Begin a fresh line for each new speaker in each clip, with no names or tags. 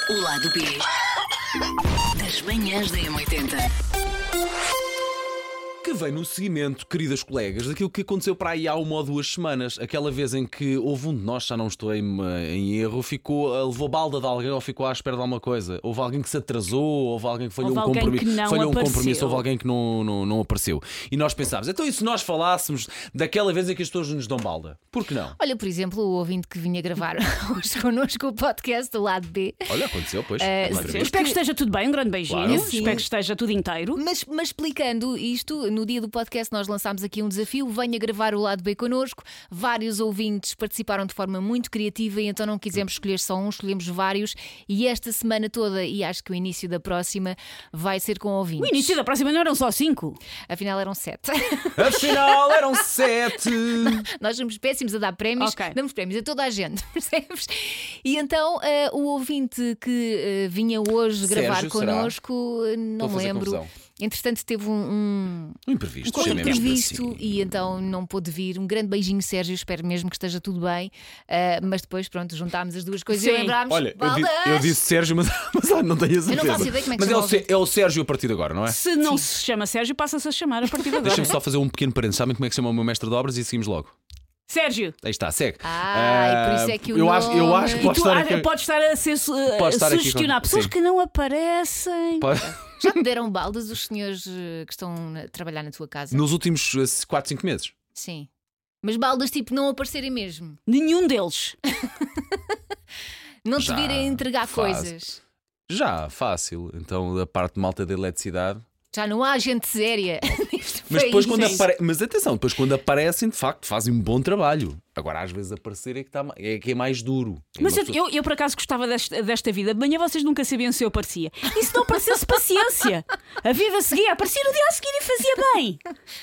O lado B das manhãs da M80.
Que vem no seguimento, queridas colegas, daquilo que aconteceu para aí há 1 ou 2 semanas. Aquela vez em que houve um de nós, já não estou em erro, levou balda de alguém ou ficou à espera de alguma coisa. Houve alguém que se atrasou, houve alguém que falhou um compromisso, houve alguém que não apareceu. E nós pensámos, então e se nós falássemos daquela vez em que as pessoas nos dão balda? Por que não?
Olha, por exemplo, o ouvinte que vinha gravar hoje connosco o podcast do lado B.
Olha, aconteceu, pois.
Espero que esteja tudo bem, um grande beijinho.
Claro.
Espero que esteja tudo inteiro.
Mas explicando isto, no dia do podcast nós lançámos aqui um desafio: venha gravar o lado B connosco. Vários ouvintes participaram de forma muito criativa e então não quisemos escolher só um, escolhemos vários. E esta semana toda, e acho que o início da próxima, vai ser com ouvintes.
O início da próxima não eram só 5.
Afinal eram 7.
Afinal eram 7.
Nós somos péssimos a dar prémios,
Ok.
damos prémios a toda a gente, percebes? E então o ouvinte que vinha hoje gravar
Sérgio, será?
connosco, não
Estou a
me
fazer
lembro.
confusão.
Entretanto, teve um
Imprevisto,
um
chamemos
imprevisto
assim.
e então não pôde vir. Um grande beijinho, Sérgio. Espero mesmo que esteja tudo bem. Mas depois, pronto, juntámos as duas coisas e
Sim.
lembrámos.
Olha,
Baldas!
eu disse Sérgio, mas não tenho a certeza.
Eu não faço ideia como é que
mas
chama o ouvinte.
é o Sérgio a partir de agora, não é?
Se não se chama Sérgio, passa-se a chamar a partir de agora.
Deixa-me só fazer um pequeno parênteses. Sabem como é que se chama o meu mestre de obras e seguimos logo.
Sérgio.
Aí está, segue.
E por isso é que o
eu
nome...
acho que
E
pode
tu
estar aqui.
podes estar a ser
Pode estar aqui
sugestionar
com-
pessoas
sim.
que não aparecem.
Já te deram baldas os senhores que estão a trabalhar na tua casa?
Nos últimos 4, 5 meses.
Sim. Mas baldas tipo não aparecerem mesmo.
Nenhum deles.
Não te
Já
virem entregar
faz.
coisas.
Já, fácil. Então, da parte de malta da eletricidade.
Já não há gente séria neste
Mas depois,
país.
quando mas atenção, depois quando aparecem, de facto, fazem um bom trabalho. Agora, às vezes, aparecer é que é mais duro.
Mas
Uma pessoa-
eu por acaso gostava desta vida. De manhã vocês nunca sabiam se eu aparecia. E se não aparecesse, paciência. A vida seguia, aparecia no dia a seguir e fazia bem.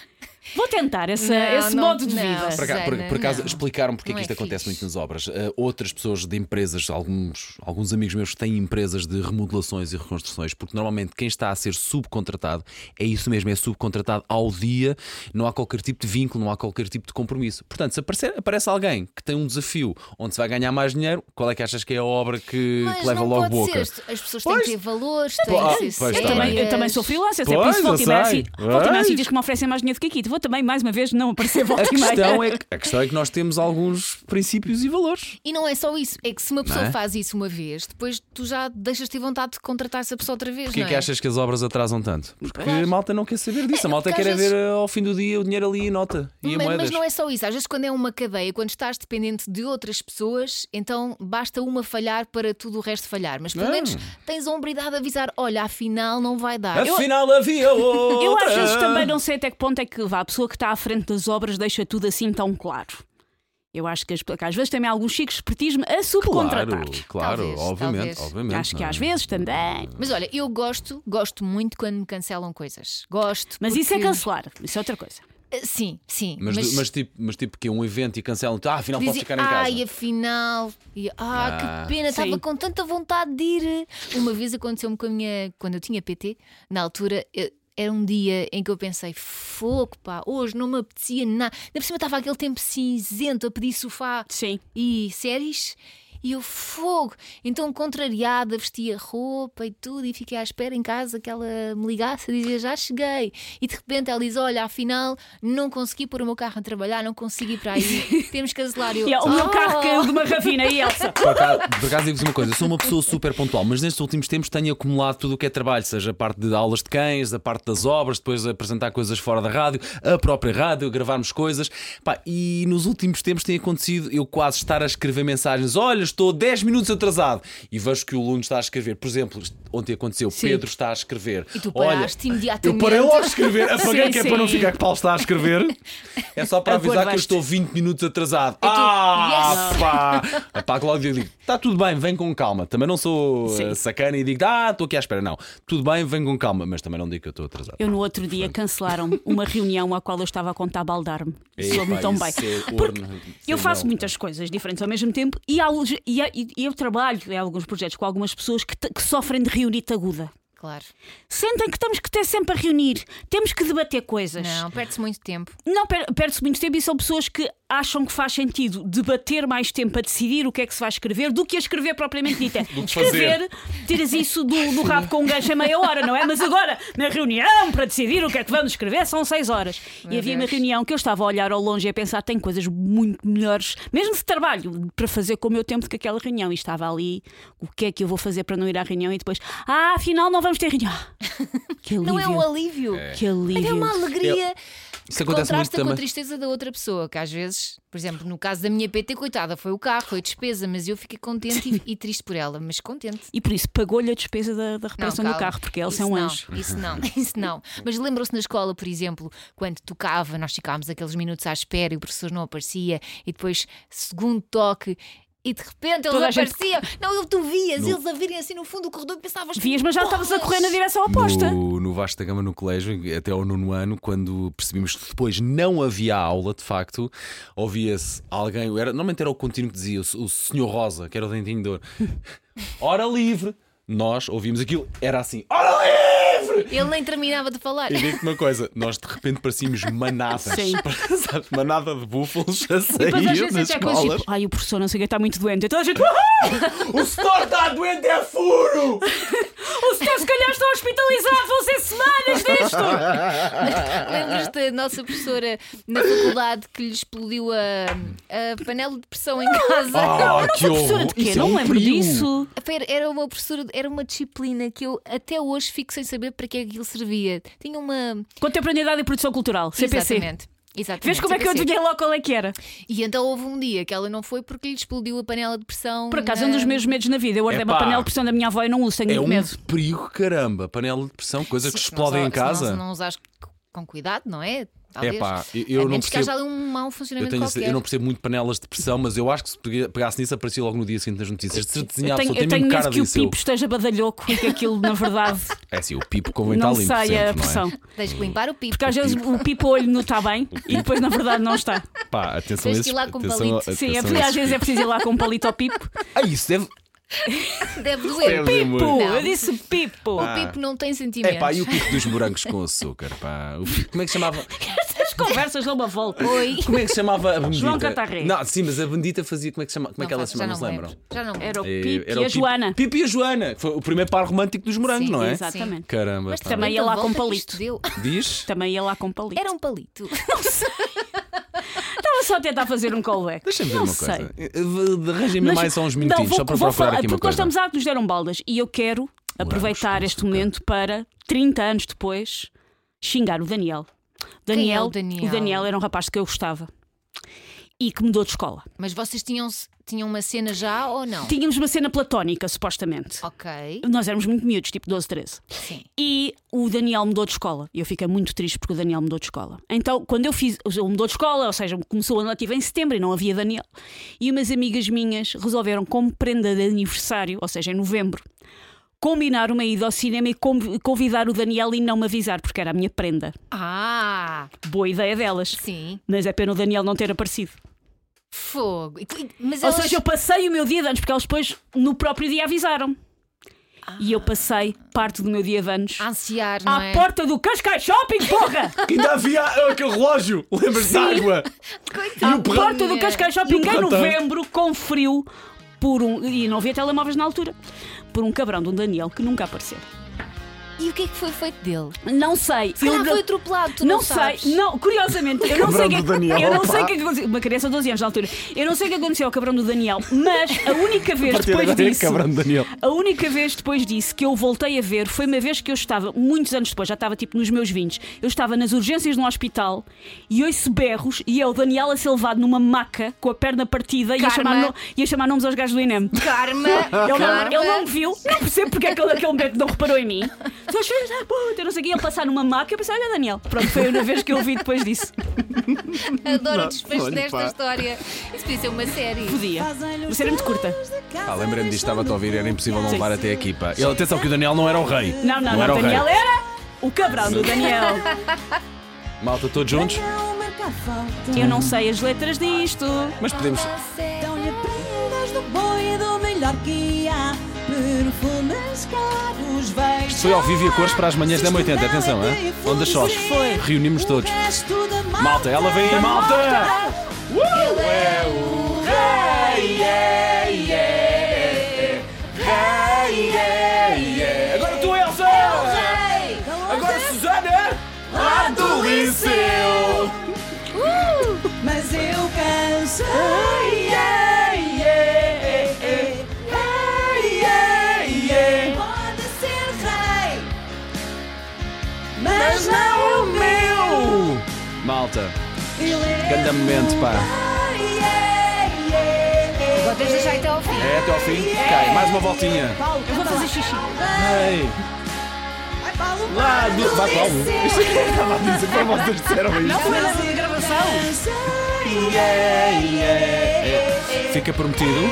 Vou tentar esse modo de vida.
não.
Por acaso
não.
explicaram porque é
Não
que isto
é
acontece
fixe.
muito nas obras. Outras pessoas de empresas, alguns amigos meus que têm empresas de remodelações e reconstruções, porque normalmente quem está a ser subcontratado é isso mesmo, é subcontratado ao dia, não há qualquer tipo de vínculo, não há qualquer tipo de compromisso. Portanto, se aparece alguém que tem um desafio onde se vai ganhar mais dinheiro, qual é que achas que é a obra que
Mas
leva
não
logo
pode
boca?
ser. As pessoas têm
Pois.
que ter valores, têm
Ah,
que ser
pois, tá
sérias.
bem.
Eu também sou freelancer, é por
Pois,
isso
eu
volta
sei.
a sítios que me oferecem mais dinheiro do que aqui. Vou também, mais uma vez, não aparecer volta e meia.
A questão é que nós temos alguns princípios e valores.
E não é só isso, é que se uma pessoa
Não é?
faz isso uma vez, depois tu já deixas de ter vontade de contratar essa pessoa outra vez.
Porquê
não
que
é?
achas que as obras atrasam tanto? Porque
Claro.
a malta não quer saber disso. A malta
porque
quer
às
ver
vezes-
ao fim do dia o dinheiro ali e nota e a moedas.
Mas não é só isso, às vezes quando é uma cadeia, quando estás dependente de outras pessoas, então basta uma falhar para tudo o resto falhar. Mas pelo
Não.
menos tens a hombridade de avisar: olha, afinal não vai dar.
Afinal havia outra.
Eu às vezes também não sei até que ponto é que a pessoa que está à frente das obras deixa tudo assim tão claro. Eu acho que às vezes também há algum chico espertismo a subcontratar.
Claro,
Talvez,
obviamente,
talvez.
Acho que
não é?
às vezes também.
Mas olha, eu gosto muito quando me cancelam coisas. Gosto.
Mas isso é
porque-
cancelar, isso é outra coisa.
Sim.
Mas tipo que um evento e cancelam, afinal posso
Dizem,
ficar em casa.
ai, afinal. E, que pena, estava
Sim.
com tanta vontade de ir. Uma vez aconteceu-me com a minha. Quando eu tinha PT, na altura. Era um dia em que eu pensei: fogo, pá, hoje não me apetecia nada. Ainda por cima estava aquele tempo cinzento a pedir sofá
Sim.
e séries. E eu, fogo. Então, contrariada, vestia roupa e tudo. E fiquei à espera em casa que ela me ligasse e dizia: já cheguei. E de repente ela diz: olha, afinal não consegui pôr o meu carro a trabalhar, não consegui ir para aí. Temos que cancelar. Eu,
E o meu carro caiu de uma ravina e Elsa.
Por acaso digo-vos uma coisa, eu sou uma pessoa super pontual, mas nestes últimos tempos tenho acumulado tudo o que é trabalho, seja a parte de aulas de cães, a parte das obras, depois apresentar coisas fora da rádio, a própria rádio, gravarmos coisas. Pá, e nos últimos tempos tem acontecido eu quase estar a escrever mensagens: olha, estou 10 minutos atrasado, e vejo que o Luno está a escrever. Por exemplo, ontem aconteceu,
Sim.
Pedro está a escrever.
E tu
Olha,
paraste
eu
imediatamente.
parei logo a escrever, apaguei
Sim,
que é para não
sim.
ficar que Paulo está a escrever. É só para
A
avisar que eu
guardaste.
estou 20 minutos atrasado.
tu, yes.
Pá! Apago logo e digo: está tudo bem, vem com calma. Também não sou
Sim.
sacana e digo: estou aqui à espera. Não, tudo bem, vem com calma, mas também não digo que eu estou atrasado.
Eu no outro dia cancelaram uma reunião à qual eu estava a contar baldar-me. Soube-me tão bem. Porque eu faço muitas coisas diferentes ao mesmo tempo e eu trabalho em alguns projetos com algumas pessoas que sofrem de reunite aguda.
Claro.
Sentem que temos que ter sempre a reunir, temos que debater coisas.
Não, perde-se muito tempo.
Não, perde-se muito tempo e são pessoas que acham que faz sentido debater mais tempo a decidir o que é que se vai escrever do que a escrever propriamente dita. Escrever, tiras isso do rabo com um gancho a meia hora, não é? Mas agora, na reunião, para decidir o que é que vamos escrever, são 6 horas. E havia uma reunião que eu estava a olhar ao longe e a pensar: tenho coisas muito melhores, mesmo de trabalho, para fazer com o meu tempo do que aquela reunião. E estava ali, o que é que eu vou fazer para não ir à reunião? E depois, afinal não vamos ter reunião. Que alívio.
Não é um alívio.
Que alívio.
É uma alegria.
Isso acontece muito
Contrasta com
também.
a tristeza da outra pessoa, que às vezes, por exemplo, no caso da minha PT, coitada, foi o carro, foi despesa, mas eu fiquei contente e triste por ela, mas contente.
E por isso pagou-lhe a despesa da reparação do carro, porque eles são anjos.
Isso não. Mas lembram-se na escola, por exemplo, quando tocava, nós ficávamos aqueles minutos à espera e o professor não aparecia, e depois, segundo toque. E de repente eles apareciam. Não, tu vias eles a virem assim no fundo do corredor e pensavas.
Vias, mas já estavas a correr na direção oposta.
No Vasco da Gama, no colégio, até ao 9º ano, quando percebemos que depois não havia aula, de facto, ouvia-se alguém, normalmente era o contínuo que dizia, o senhor Rosa, que era o dentinho de ouro, hora livre. Nós ouvimos aquilo, era assim, hora livre!
Ele nem terminava de falar.
E digo-te uma coisa, nós de repente parecíamos manadas.
Sim.
Sabes, manada de búfalos a
E depois às
sair
vezes
das
é coisas
escolas.
tipo, o professor não sei o que está muito doente. Então a gente,
O setor está doente, é furo!
o senhor se calhar está hospitalizado, vão ser semanas disto.
Lembras-te da nossa professora na faculdade que lhe explodiu a panela de pressão em casa?
Que
Professora
horror!
de quê?
Isso é
Não
um
lembro
perigo.
disso.
Era uma professora, era uma disciplina que eu até hoje fico sem saber para que é que aquilo servia. Tinha uma.
Contemporaneidade e produção cultural, CPC.
Exatamente.
Vês como é que eu adivinhei logo qual é que era?
E então houve um dia que ela não foi porque lhe explodiu a panela de pressão.
Por acaso, é um dos meus medos na vida. Eu guardei uma
Epá.
panela de pressão da minha avó e não uso, tenho
É um
medo.
perigo, caramba. Panela de pressão, coisas que explodem em casa.
Se não usares com cuidado, não é? Talvez.
Eu
a
não
menos que haja
percebo.
ali um mau funcionamento qualquer.
Eu não percebo muito panelas de pressão, mas eu acho que se pegasse nisso aparecia logo no dia seguinte nas notícias. De certeza
Eu
absoluta,
tenho
tem mesmo
medo
cara
que o
disso.
Pipo esteja badalhoco e que aquilo, na verdade,
É assim, o Pipo convém
não
estar limpo
saia
sempre,
a pressão.
não é?
Tens que limpar o pipo.
Porque às vezes o Pipo olho não está bem e depois, na verdade, não está.
Pá, atenção a
Tens
esses,
que ir lá com
atenção,
palito.
atenção
Sim,
a
às
esses
vezes é preciso ir lá com um palito ao Pipo.
Isso deve.
Deve doer.
Deve
Pipo!
muito.
Eu disse Pipo!
O pipo não tem sentimentos.
E o Pipo dos morangos com açúcar, pá. Como é que se chamava?
As conversas dão uma volta.
Oi.
Como é que se chamava a bendita?
João Catarré.
Não, sim, mas a bendita fazia. Como é que ela se chamava? Não se lembram?
Já não me
Era o
lembro.
Pipo
Era
e
o
a Joana.
Pipo e a Joana. Foi o primeiro par romântico dos morangos,
Sim,
não é?
Exatamente.
Caramba.
Mas
pá.
também ia lá
tanta
com
volta que
palito.
isto deu.
Diz?
Também ia lá com palito.
Era um palito.
Estava só a tentar fazer um callback.
Deixa-me ver
Não
uma
sei.
coisa. Arranjem-me mais só uns
não,
minutinhos,
vou-
só para
vou
procurar
falar,
aqui uma
porque nós
coisa.
estamos a que nos deram baldas e eu quero aproveitar
com
este
açúcar.
momento para 30 anos depois xingar o Daniel.
Quem é o Daniel?
O Daniel era um rapaz que eu gostava e que mudou de escola.
Mas vocês tinham uma cena já ou não?
Tínhamos uma cena platónica, supostamente.
Ok.
Nós éramos muito miúdos, tipo 12, 13.
Sim.
E o Daniel mudou de escola. E eu fiquei muito triste porque o Daniel mudou de escola. Então, quando ele mudou de escola, ou seja, começou a ano letivo em setembro e não havia Daniel. E umas amigas minhas resolveram, como prenda de aniversário, ou seja, em novembro, combinar uma ida ao cinema e convidar o Daniel e não me avisar, porque era a minha prenda.
Ah,
Boa ideia delas.
sim.
Mas é pena o Daniel não ter aparecido.
Fogo. Mas
Ou
elas...
seja, eu passei o meu dia de anos, porque eles depois, no próprio dia, avisaram. E eu passei parte do meu dia de anos
a ansiar, não
à
é?
porta do Cascais Shopping, porra!
Que ainda havia aquele relógio, lembras de água?
À porta do Cascais Shopping
E o
em
ratão?
novembro, com frio, e não havia telemóveis na altura, por um cabrão de um Daniel que nunca apareceu.
E o que é que foi feito dele?
Não sei.
Se calhar foi atropelado, tu não sabes.
sei. Não, curiosamente, eu não sei
Cabrão
o que
do Daniel,
eu não sei
pá.
o que aconteceu. Uma criança de 12 anos na altura. Eu não sei o que aconteceu ao cabrão do Daniel, mas a única vez
Partir
depois
agora é
disso.
cabrão de Daniel.
A única vez depois disso que eu voltei a ver foi uma vez que eu estava, muitos anos depois, já estava tipo nos meus 20, eu estava nas urgências de um hospital e ouço berros e é o Daniel a ser levado numa maca com a perna partida e a chamar nomes aos gajos do INEM.
Karma.
Ele não me viu, não percebo porque é que ele naquele momento não reparou em mim. Só achei, puta, eu não sei o que, ele passar numa maca e eu pensei, olha Daniel. Pronto, foi a única vez que eu vi depois disso.
Adoro o desfecho
olha,
desta
pá.
história. Isso podia ser uma série.
Podia. Mas era muito curta.
Lembrei-me disto, estava a ouvir, era impossível não levar até aqui, pá. Atenção que o Daniel não era o rei.
Não,
era
o
o
Daniel
rei.
era o cabrão do Daniel.
Malta, todos juntos?
Eu não sei as letras disto.
Mas podemos.
Dão-lhe prendas do bom e do melhor que há. Perfumes caros, vejam.
Isto foi ao vivo e a cores para as manhãs da 80, atenção, hein? Ondas sós.
Foi.
Reunimos todos. Malta, ela vem aí, malta! Ele é o rei. Rei. Agora tu, Elsa. Agora Susana. Lá do Liceu.
Mas eu cansei. Pode ser rei, mas não o meu.
Malta,
Ele é
grande momento, pá.
Agora tens de deixar até ao fim.
É até ao fim? Ok, mais uma voltinha.
Paulo,
Eu vou fazer xixi.
Ei,
Vai, Paulo.
lá do... Vai, Paulo. Isto é que eu estava a dizer para vocês disseram isto.
Não, foi na gravação.
Fica prometido.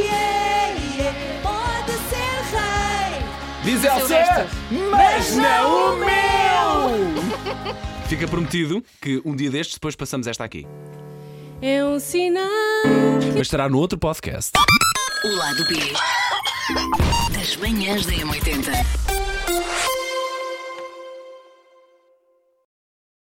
Pode ser rei.
Diz Elsa, mas não o meu. Fica prometido que um dia destes depois passamos esta aqui.
É um sinal.
Mas estará no outro podcast.
O lado B das manhãs da M80.